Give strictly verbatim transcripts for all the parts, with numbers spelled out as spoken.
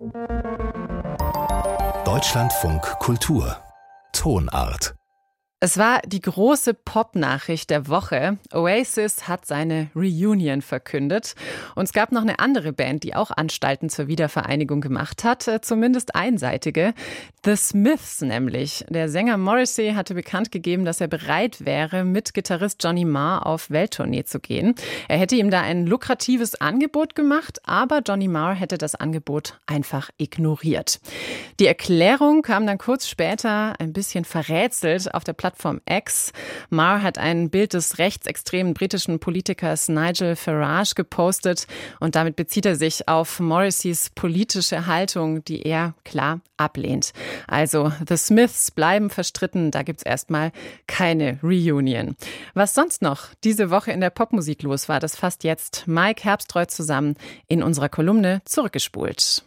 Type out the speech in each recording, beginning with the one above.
Deutschlandfunk Kultur Tonart. Es war die große Pop-Nachricht der Woche. Oasis hat seine Reunion verkündet. Und es gab noch eine andere Band, die auch Anstalten zur Wiedervereinigung gemacht hat, zumindest einseitige. The Smiths nämlich. Der Sänger Morrissey hatte bekannt gegeben, dass er bereit wäre, mit Gitarrist Johnny Marr auf Welttournee zu gehen. Er hätte ihm da ein lukratives Angebot gemacht, aber Johnny Marr hätte das Angebot einfach ignoriert. Die Erklärung kam dann kurz später ein bisschen verrätselt auf der Plattform Plattform X. Marr hat ein Bild des rechtsextremen britischen Politikers Nigel Farage gepostet und damit bezieht er sich auf Morrisseys politische Haltung, die er klar ablehnt. Also The Smiths bleiben verstritten, da gibt's erstmal keine Reunion. Was sonst noch diese Woche in der Popmusik los war, das fasst jetzt Mike Herbstreu zusammen in unserer Kolumne Zurückgespult.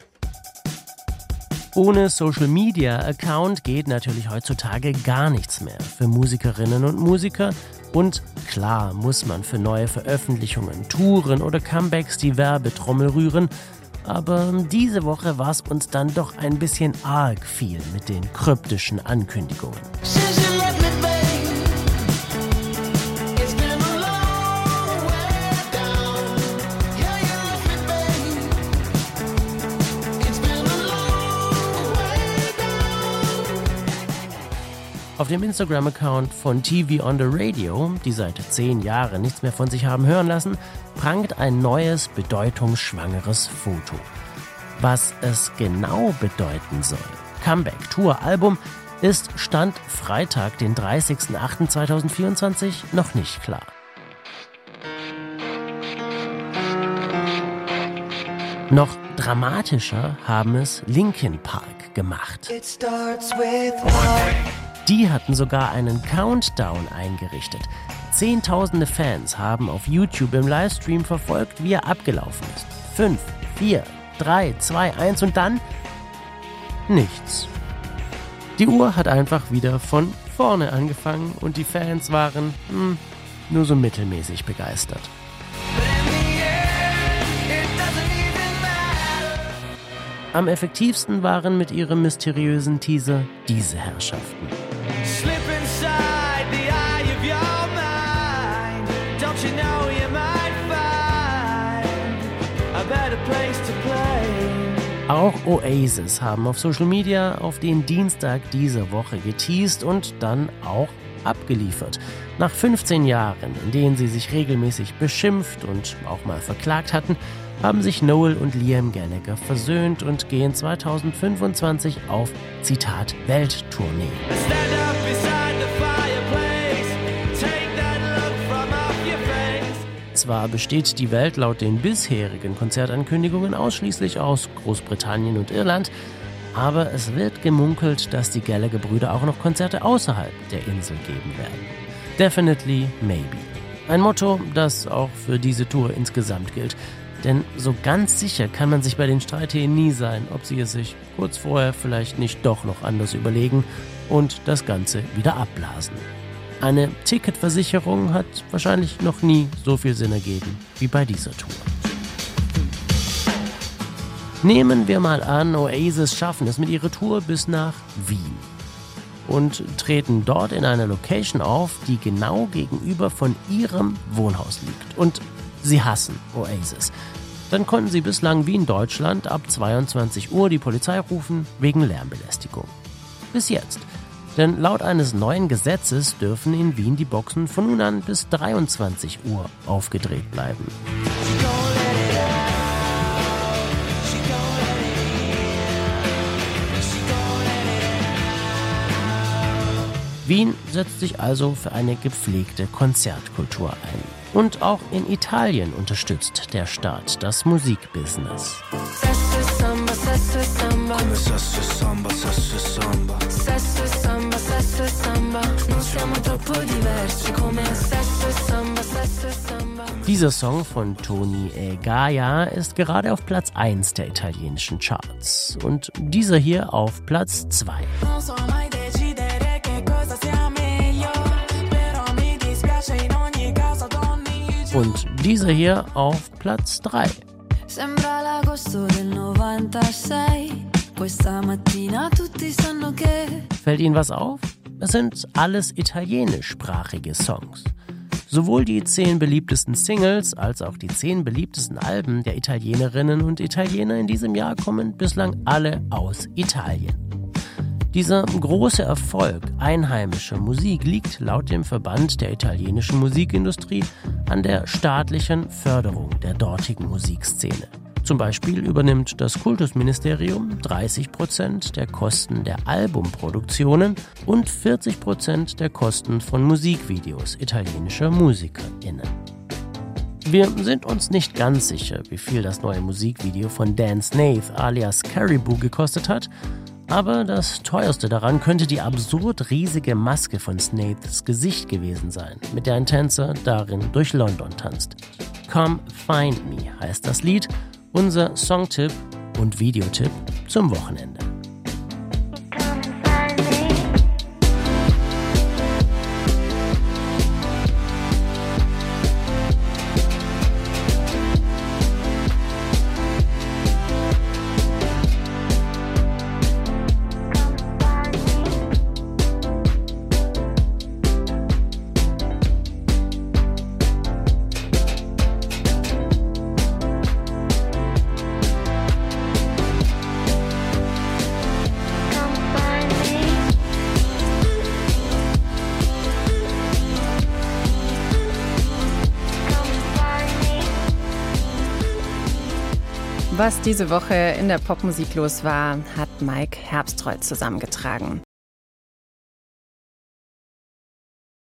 Ohne Social-Media-Account geht natürlich heutzutage gar nichts mehr für Musikerinnen und Musiker. Und klar muss man für neue Veröffentlichungen, Touren oder Comebacks die Werbetrommel rühren. Aber diese Woche war es uns dann doch ein bisschen arg viel mit den kryptischen Ankündigungen. Auf dem Instagram-Account von T V on the Radio, die seit zehn Jahren nichts mehr von sich haben hören lassen, prangt ein neues, bedeutungsschwangeres Foto. Was es genau bedeuten soll, Comeback, Tour, Album, ist Stand Freitag, den dreißigsten achten zweitausendvierundzwanzig, noch nicht klar. Noch dramatischer haben es Linkin Park gemacht. It starts with Die hatten sogar einen Countdown eingerichtet. Zehntausende Fans haben auf YouTube im Livestream verfolgt, wie er abgelaufen ist. Fünf, vier, drei, zwei, eins und dann nichts. Die Uhr hat einfach wieder von vorne angefangen und die Fans waren hm, nur so mittelmäßig begeistert. Am effektivsten waren mit ihrem mysteriösen Teaser diese Herrschaften. Auch Oasis haben auf Social Media auf den Dienstag dieser Woche geteast und dann auch abgeliefert. Nach fünfzehn Jahren, in denen sie sich regelmäßig beschimpft und auch mal verklagt hatten, haben sich Noel und Liam Gallagher versöhnt und gehen zweitausendfünfundzwanzig auf, Zitat, Welttournee. Zwar besteht die Welt laut den bisherigen Konzertankündigungen ausschließlich aus Großbritannien und Irland, aber es wird gemunkelt, dass die Gallagher-Brüder auch noch Konzerte außerhalb der Insel geben werden. Definitely maybe. Ein Motto, das auch für diese Tour insgesamt gilt. Denn so ganz sicher kann man sich bei den Streithähnen nie sein, ob sie es sich kurz vorher vielleicht nicht doch noch anders überlegen und das Ganze wieder abblasen. Eine Ticketversicherung hat wahrscheinlich noch nie so viel Sinn ergeben wie bei dieser Tour. Nehmen wir mal an, Oasis schaffen es mit ihrer Tour bis nach Wien und treten dort in einer Location auf, die genau gegenüber von ihrem Wohnhaus liegt. Und sie hassen Oasis. Dann konnten sie bislang wie in Deutschland ab zweiundzwanzig Uhr die Polizei rufen wegen Lärmbelästigung. Bis jetzt. Denn laut eines neuen Gesetzes dürfen in Wien die Boxen von nun an bis dreiundzwanzig Uhr aufgedreht bleiben. Wien setzt sich also für eine gepflegte Konzertkultur ein. Und auch in Italien unterstützt der Staat das Musikbusiness. Dieser Song von Tony E. Gaia ist gerade auf Platz eins der italienischen Charts und dieser hier auf Platz zwei. Und dieser hier auf Platz drei. Sembra l'agosto del novantasei. Questa mattina tutti sanno che. Fällt Ihnen was auf? Es sind alles italienischsprachige Songs. Sowohl die zehn beliebtesten Singles als auch die zehn beliebtesten Alben der Italienerinnen und Italiener in diesem Jahr kommen bislang alle aus Italien. Dieser große Erfolg einheimischer Musik liegt laut dem Verband der italienischen Musikindustrie an der staatlichen Förderung der dortigen Musikszene. Zum Beispiel übernimmt das Kultusministerium dreißig Prozent der Kosten der Albumproduktionen und vierzig Prozent der Kosten von Musikvideos italienischer MusikerInnen. Wir sind uns nicht ganz sicher, wie viel das neue Musikvideo von Dan Snaith alias Caribou gekostet hat, aber das teuerste daran könnte die absurd riesige Maske von Snaiths Gesicht gewesen sein, mit der ein Tänzer darin durch London tanzt. Come Find Me heißt das Lied, unser Songtipp und Videotipp zum Wochenende. Was diese Woche in der Popmusik los war, hat Mike Herbstreuth zusammengetragen.